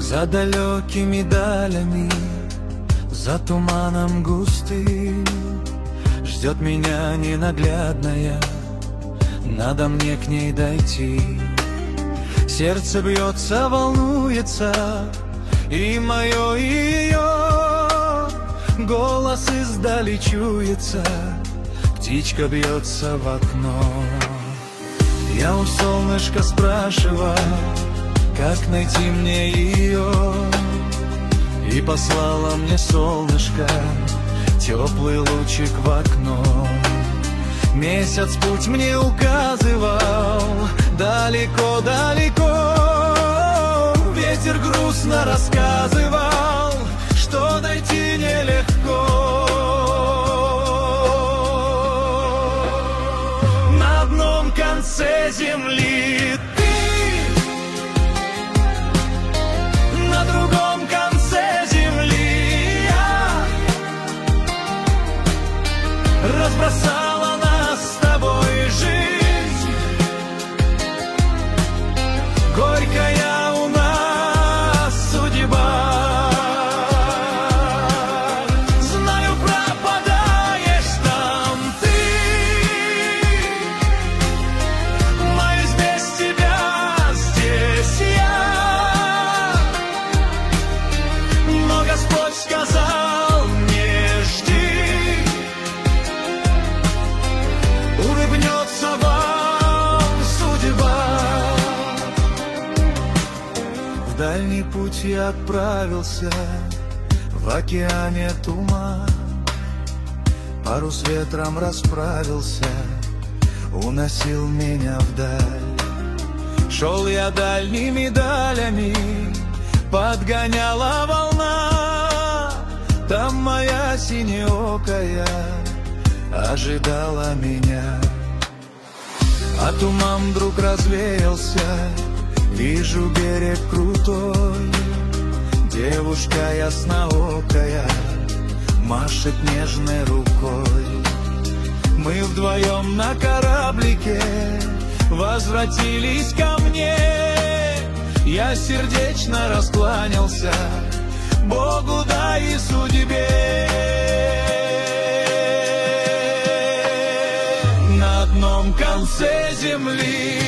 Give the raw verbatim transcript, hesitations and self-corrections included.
За далекими далями, за туманом густым ждет меня ненаглядная, надо мне к ней дойти. Сердце бьется, волнуется, и мое, и ее голос издали чуется, птичка бьется в окно. Я у солнышка спрашивал, как найти мне ее, и послала мне солнышко теплый лучик в окно. Месяц путь мне указывал далеко-далеко, ветер грустно рассказывал, что дойти нелегко. На одном конце земли ты, на другом конце земли я. Разбросала нас с тобой жизнь, горькая у нас судьба. Знаю, пропадаешь там ты, моюсь без тебя здесь я. Но Господь сказал: не жди, улыбнется вам судьба. В дальний путь я отправился, в океане туман, парус ветром расправился, уносил меня вдаль. Шел я дальними далями, подгоняла волна, там моя синеокая ожидала меня. А туман вдруг развеялся, вижу берег крутой, девушка ясноокая машет нежной рукой. Мы вдвоем на кораблике возвратились ко мне, я сердечно раскланялся Богу, да и судьбе. На одном конце земли